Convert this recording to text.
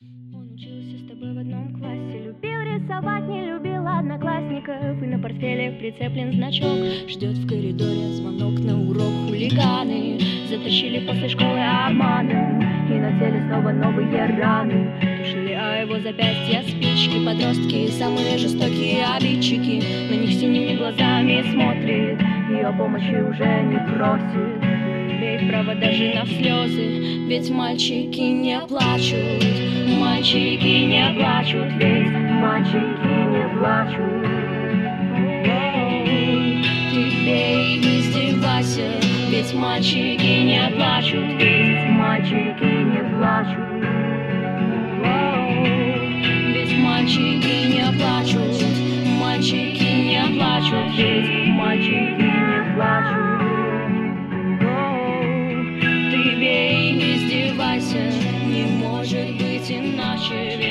Он учился с тобой в одном классе, любил рисовать, не любил одноклассников. И на портфеле прицеплен значок, ждет в коридоре звонок на урок. Хулиганы затащили после школы обманом, и на теле снова новые раны. Тушили о его запястья спички. Подростки, самые жестокие обидчики, на них синими глазами смотрит и о помощи уже не просит. Имеет право даже на слезы, ведь мальчики не плачут. Мальчики не плачут, ведь мальчики не плачут. Ты бей и издевайся, ведь мальчики не плачут, ведь мальчики не плачут. Ведь мальчики не плачут, мальчики не плачут, ведь мальчики не плачут. Ты бей и издевайся, не может быть иначе.